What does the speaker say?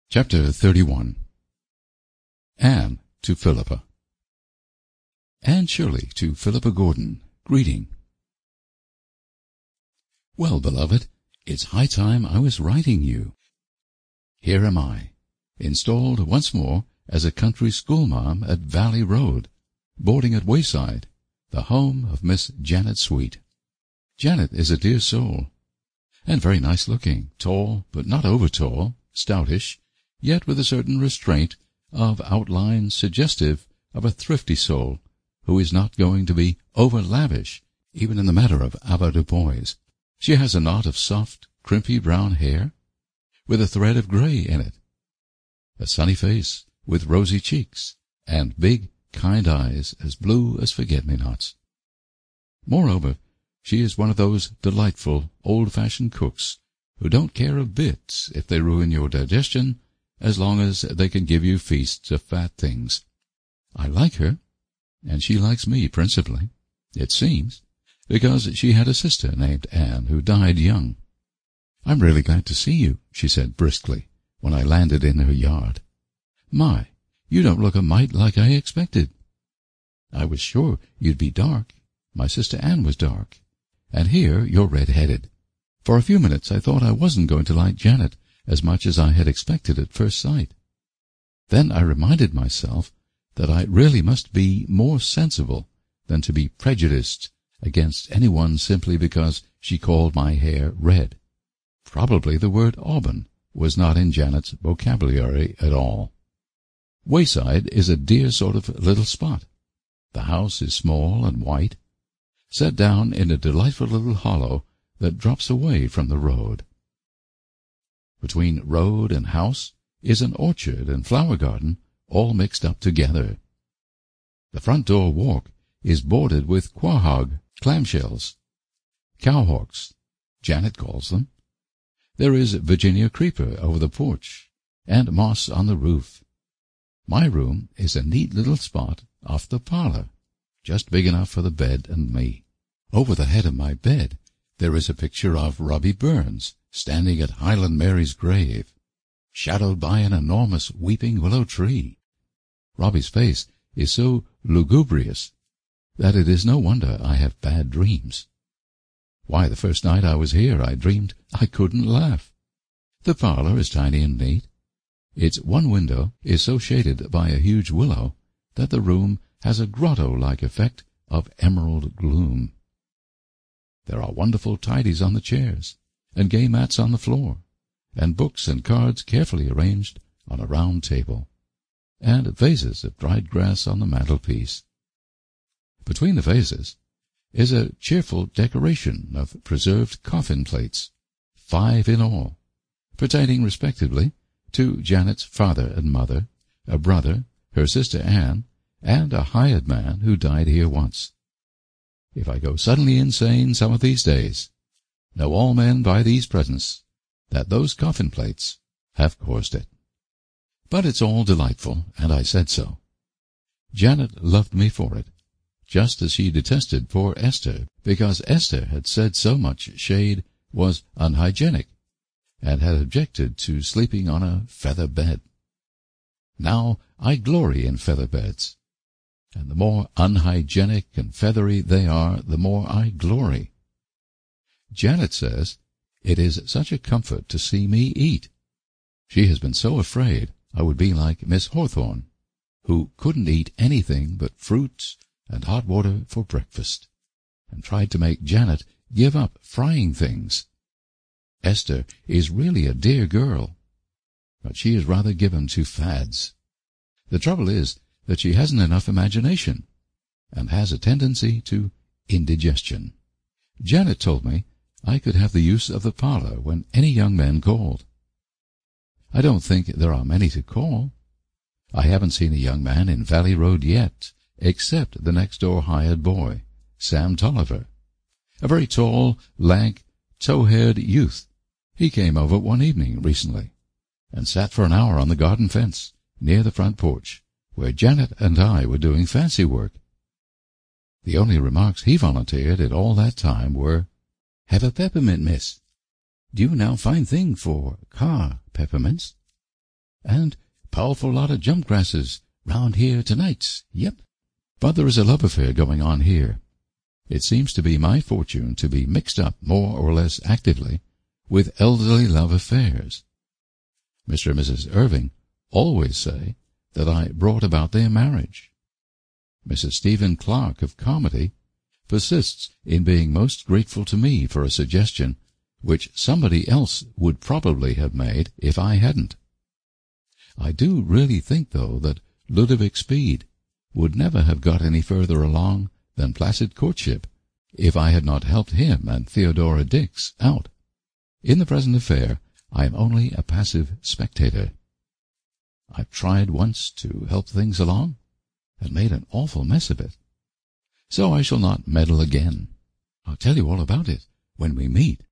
Chapter 31. Anne to Philippa. Anne Shirley to Philippa Gordon, greeting. Well, beloved, it's high time I was writing you. Here am I, installed once more as a country schoolmarm at Valley Road, boarding at Wayside, the home of Miss Janet Sweet. Janet is a dear soul, and very nice looking, tall, but not over tall, stoutish, yet with a certain restraint of outline suggestive of a thrifty soul who is not going to be over-lavish even in the matter of avoirdupois. She has a knot of soft, crimpy brown hair with a thread of gray in it, a sunny face with rosy cheeks, and big, kind eyes as blue as forget-me-nots. Moreover, she is one of those delightful, old-fashioned cooks who don't care a bit if they ruin your digestion as long as they can give you feasts of fat things. I like her, and she likes me principally, it seems, because she had a sister named Anne who died young. "I'm really glad to see you," she said briskly, when I landed in her yard. "My, you don't look a mite like I expected. I was sure you'd be dark. My sister Anne was dark, and here you're red-headed. For a few minutes I thought I wasn't going to like Janet as much as I had expected at first sight. Then I reminded myself that I really must be more sensible than to be prejudiced against anyone simply because she called my hair red. Probably the word auburn was not in Janet's vocabulary at all. Wayside is a dear sort of little spot. The house is small and white, set down in a delightful little hollow that drops away from the road. Between road and house is an orchard and flower garden all mixed up together. The front door walk is bordered with quahog clamshells, cowhawks, Janet calls them. There is Virginia creeper over the porch, and moss on the roof. My room is a neat little spot off the parlor, just big enough for the bed and me. Over the head of my bed there is a picture of Robbie Burns standing at Highland Mary's grave, shadowed by an enormous weeping willow tree. Robbie's face is so lugubrious that it is no wonder I have bad dreams. Why, the first night I was here I dreamed I couldn't laugh. The parlor is tiny and neat. Its one window is so shaded by a huge willow that the room has a grotto-like effect of emerald gloom. There are wonderful tidies on the chairs, and gay mats on the floor, and books and cards carefully arranged on a round table, and vases of dried grass on the mantelpiece. Between the vases is a cheerful decoration of preserved coffin plates, 5 in all, pertaining respectively to Janet's father and mother, a brother, her sister Anne, and a hired man who died here once. If I go suddenly insane some of these days, know all men by these presents that those coffin plates have caused it. But it's all delightful, and I said so. Janet loved me for it, just as she detested poor Esther, because Esther had said so much shade was unhygienic, and had objected to sleeping on a feather bed. Now I glory in feather beds, and the more unhygienic and feathery they are, the more I glory. Janet says it is such a comfort to see me eat. She has been so afraid I would be like Miss Hawthorne, who couldn't eat anything but fruits and hot water for breakfast, and tried to make Janet give up frying things. Esther is really a dear girl, but she is rather given to fads. The trouble is that she hasn't enough imagination, and has a tendency to indigestion. Janet told me I could have the use of the parlor when any young men called. I don't think there are many to call. I haven't seen a young man in Valley Road yet, except the next-door hired boy, Sam Tolliver, a very tall, lank, tow-haired youth. He came over one evening recently, and sat for an hour on the garden fence, near the front porch, where Janet and I were doing fancy work. The only remarks he volunteered at all that time were, "Have a peppermint, miss. Do you now fine thing for car peppermints?" and powerful lot of jump grasses round here tonight. Yep. But there is a love affair going on here. It seems to be my fortune to be mixed up more or less actively with elderly love affairs. Mr. and Mrs. Irving always say that I brought about their marriage. Mrs. Stephen Clark of comedy persists in being most grateful to me for a suggestion which somebody else would probably have made if I hadn't. I do really think, though, that Ludovic Speed would never have got any further along than placid courtship if I had not helped him and Theodora Dix out. In the present affair, I am only a passive spectator. I've tried once to help things along, and made an awful mess of it. So I shall not meddle again. I'll tell you all about it when we meet.